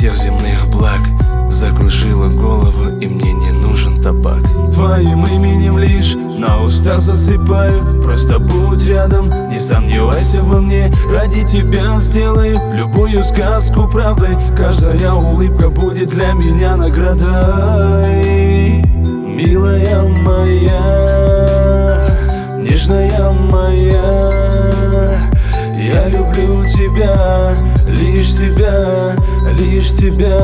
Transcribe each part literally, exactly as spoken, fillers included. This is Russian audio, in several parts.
всех земных благ. Закружила голову, и мне не нужен табак. Твоим именем лишь на устах засыпаю. Просто будь рядом, не сомневайся во мне. Ради тебя сделаю любую сказку правдой. Каждая улыбка будет для меня наградой. Милая моя, нежная моя, я люблю тебя, лишь тебя, лишь тебя.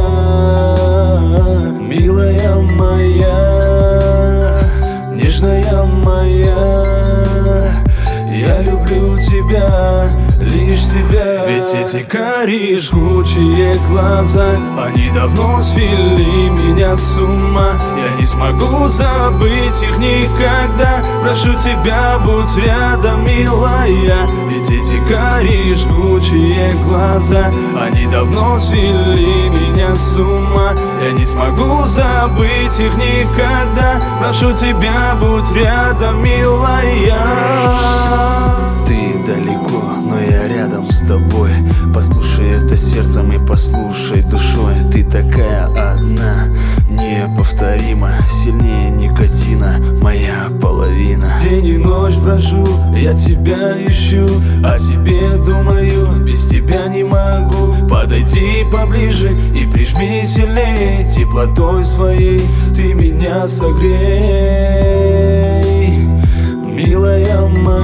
Милая моя, нежная моя, я люблю тебя, лишь тебя. Ведь эти карие жгучие глаза, они давно свели меня с ума. Я не смогу забыть их никогда. Прошу тебя, будь рядом, милая. Ведь эти карие жгучие глаза, они давно свели меня с ума. Я не смогу забыть их никогда. Прошу тебя, будь рядом, милая. Ты далеко, но я рядом с тобой. Послушай это сердцем и послушай душой. Ты такая одна, неповторима, сильнее никотина, моя половина. День и ночь брожу, я тебя ищу, о тебе думаю, без тебя не могу. Подойди поближе и прижми сильнее, теплотой своей ты меня согрей. Милая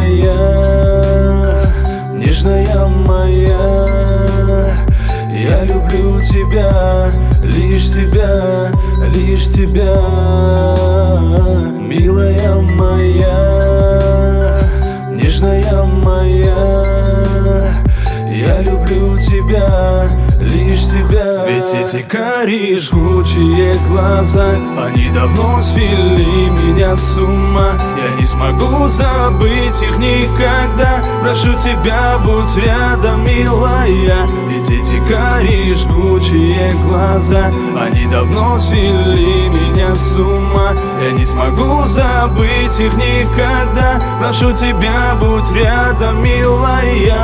моя, нежная моя, я люблю тебя, лишь тебя, лишь тебя. Милая моя, нежная моя, я люблю тебя, лишь тебя. Ведь эти карие жгучие глаза, они давно свели меня с ума. Я не смогу забыть их никогда. Прошу тебя, будь рядом, милая. Ведь эти карие жгучие глаза, они давно свели меня с ума. Я не смогу забыть их никогда. Прошу тебя, будь рядом, милая.